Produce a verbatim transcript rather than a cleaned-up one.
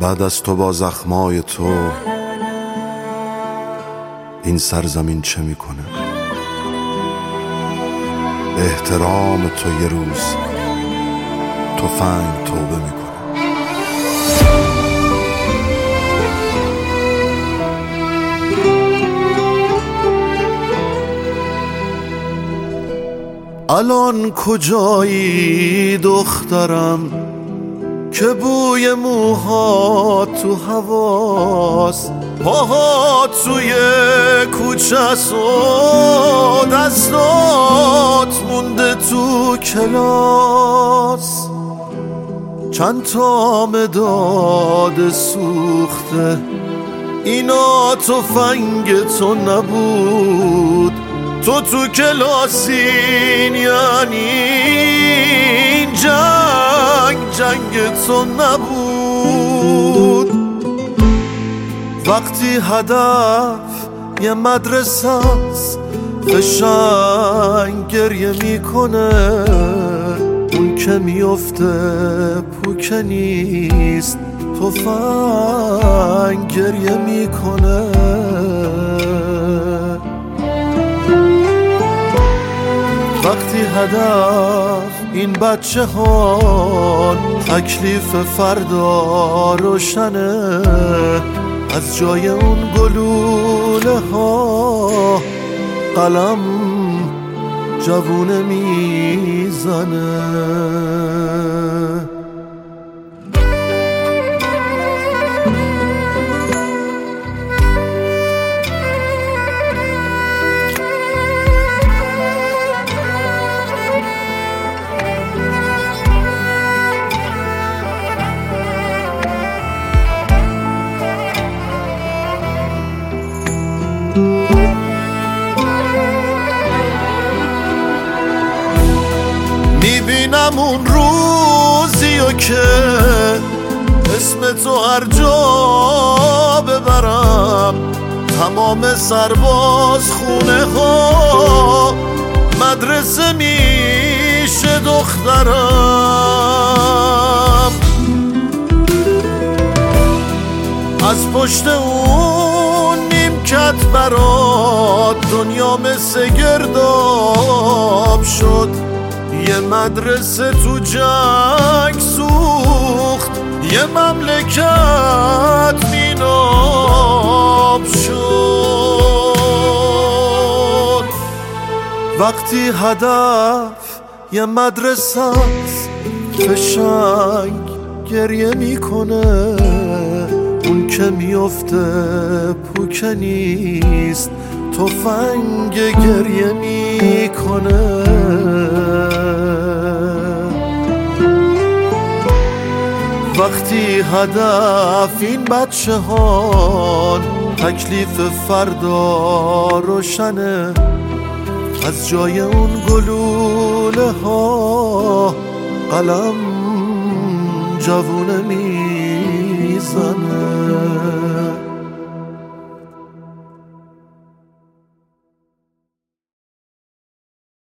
بعد از تو با زخمای تو این سرزمین چه میکنه؟ به احترام تو یه روز تفنگ توبه میکنه. الان کجایی دخترم که بوی موها تو هواست، پاها توی کوچه است و دستات مونده تو کلاس. چند تا مداد سوخته اینا تفنگ تو نبود، تو تو کلاسین یعنی این جنگ جنگ تو نبود. وقتی هدف یه مدرسه است قشنگ گریه میکنه، اون که میفته پوکه نیست تفنگ گریه میکنه. وقتی هدف این بچه ها تکلیف فردا روشنه، از جای اون گلوله ها قلم جوونه میزنه. میبینم اون روزیو که اسم تو هر جا ببرم، تمام سرباز خونه ها مدرسه میشه دخترم. از پشت اون نیمکت برات دنیا مثل گرداب شد، یه مدرسه تو جنگ سوخت، یه مملکت میناب شد. وقتی هدف یه مدرسه است قشنگ گریه میکنه، اون که میفته پوکه نیست تفنگ گریه میکنه. وقتی هدف این بچه ها تکلیف فردا روشنه، از جای اون گلوله ها قلم جوونه میزنه.